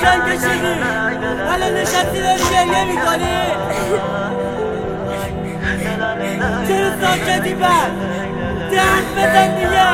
زن کشیدی الان نشستی داری گریه میکنی. چرا ساکتی بر درد بزن دیگه.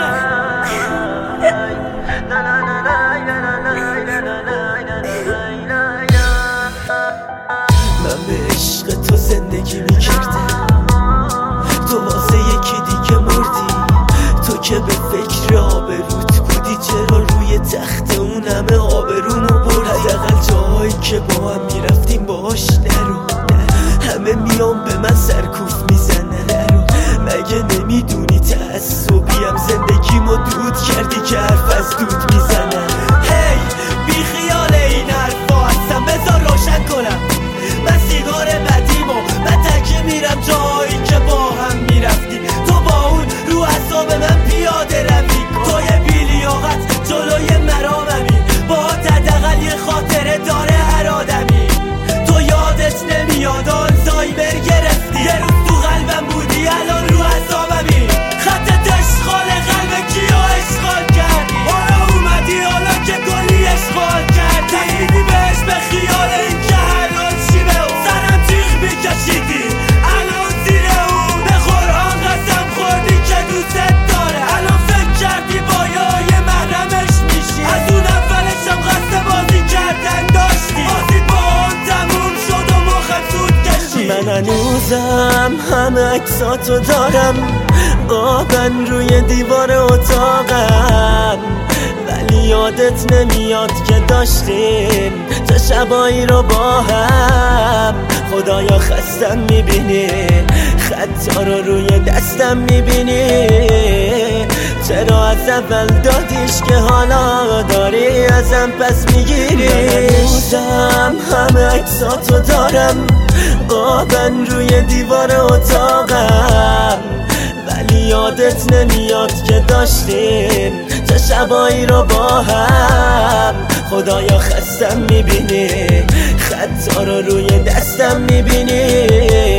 من به عشق تو زندگی میکردم، تو واسه یکی دیگه مردی. تو که به فکر آبروت بودی، چرا روی تخت اون همه آبرومو بردی؟ حداقل جاهایی که با هم میرفتیم باهاش نرو. همه میان به من سرکوف میزنه نرو. مگه نمیدونی تعصبیم زندگیمو دود کردی که حرف از دود میزنه؟ هی بی خیال این حرفا هستم، بذار روشن کنم. من سیگار بدیمو من تکه میرم جایی که با هم میرفتیم. تو با اون رو اعصاب من پیاده روی، توی بیلیاقت جلوی مراممی. با حداقل یه خاطره داره هر آدمی. تو یادت نمیاد آلزایمر گرفتی، یه روز تو قلبم بودی الان رو اعصابمی. خطت اشغال قلب کیو اشغال کردی؟ حالا اومدی حالا که کلی اشغال کردی. تکیدی بهش به خیال این که حلال شی به اون. سرم تیغ میکشیدی الان زیر اون. به قرآن قسم خوردی که دوست داره، الان فکر کردی با یه محرمش میشی. از اون اولشم قصد بازی کردن داشتی، بازی با اون تموم شد و مخم سود کشی. من هنوزم همه عکساتو دارم قابن روی دیوار اتاقم، ولی یادت نمیاد که داشتیم چه شبایی رو با هم. خدایا خستم میبینی، خطا رو روی دستم میبینی. چرا از اول دادیش که حالا داری ازم پس میگیری؟ من هنوزم همه عکساتو دارم قابن روی دیوار اتاقم، ولی یادت نمیاد که داشتیم چه شبایی رو با هم. خدایا خستم میبینی، خطا رو روی دستم میبینی.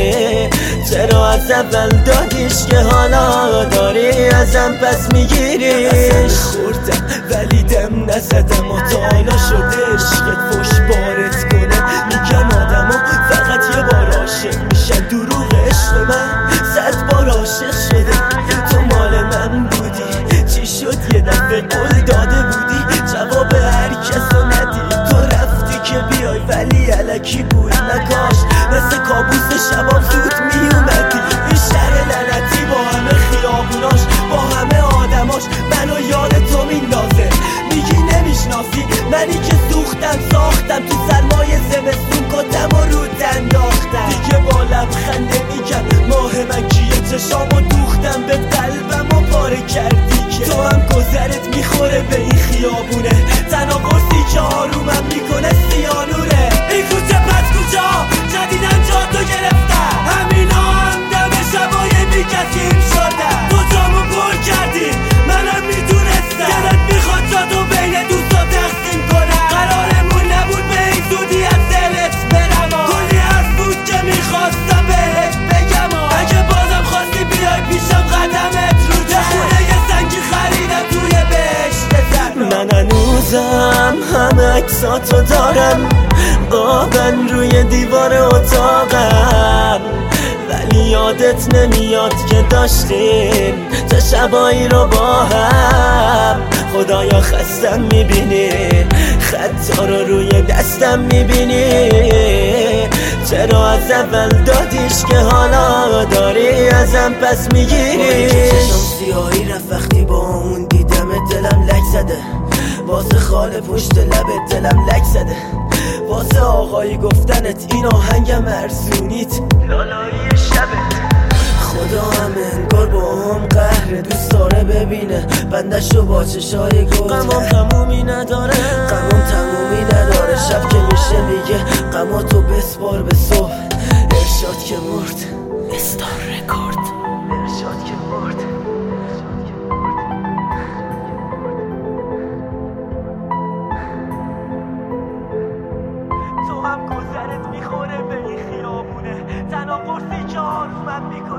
چرا از اول دادیش که حالا داری ازم پس میگیری؟ خوردم ولی دم نزدم و تا حالا شده عشقت فوش بارت کنه. میگن آدم ها فقط یه بار عاشق میشن، دروغ عشق من 100 بار عاشق شده. تو مال من بودی، چی شد یه دفعه قول داده بودی جواب هر کسو ندی. تو رفتی که بیای ولی الکی بود نکاش، مثل کابوس شبام زود میومدی. این شهر لعنتی با همه خیابوناش با همه آدماش منو یاد تو میندازه. میگی نمیشناسی منی که سوختم ساختم، تو سرمای زمستون کتم و رو انداختم. دیگه با لبخنده میگم ماه من کیه، چشامو دوختم به قلبم و پاره کردی که تو هم گذرت میخوره به این خیابونه. تنها قرصی که آرومم میکنه سیانوره. این کوچه پس کوچه ها جدیدن جا تو گرفتن، همینا هم دم شبای بیکسیم شدن. تو جامو پر کردی منم میدونستم، دلت میخواد جا تو بین دوستا تقسیم کنم. قرارمون نبود به این زودی از دلت برم، کلی حرف بود که میخواستم بهت بگم. اگه بازم خواستی بیای پیشم قدمت رو جا، خونه یه سنگی خریدم توی بهشت زن. من هنوزم همه عکساتو دارم قابن روی دیوار اتاقم، ولی یادت نمیاد که داشتیم چه شبایی رو با هم. خدایا خستم میبینی، خطا رو روی دستم میبینی. چرا از اول دادیش که حالا داری ازم پس میگیری؟ چشم سیاهی رفت وقتی با اون دیدم، دلم لک زده واسه خاله پشت لبت، دلم لک زده واسه آقایی گفتنت این آهنگم ارزونیت لالایی شبت. خدا هم انگار با هم قهر دوست داره ببینه بندشو با چشای گل. غمام تمومی نداره، غمام تمومی نداره. شب که میشه میگه غماتو بسپار به صبح. ارشاد که مرد استار رکورد، ارشاد که مرد. تو هم گذرت میخوره به این خیابونه، تنها قرصی که آرومم میکنه